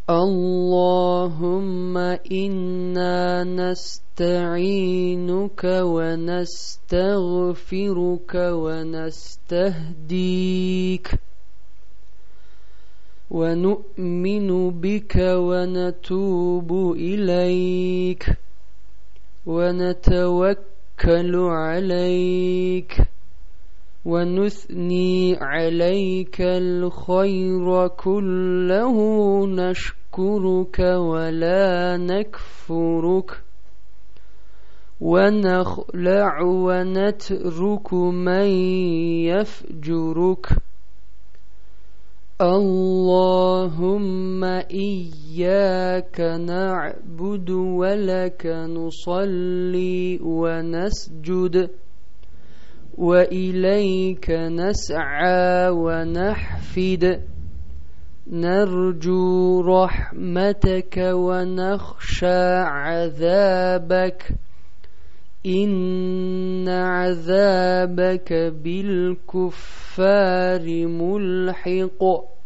اللهم إنا نستعينك ونستغفرك ونستهديك ونؤمن بك ونتوب إليك ونتوكل عليك ونثني عليك الخير كله نشكرك ولا نكفرك ونخلع ونترك من يفجرك اللهم إياك نعبد ولك نصلي ونسجد وإليك نسعى ونحفد نرجو رحمتك ونخشى عذابك إن عذابك بالكفار ملحق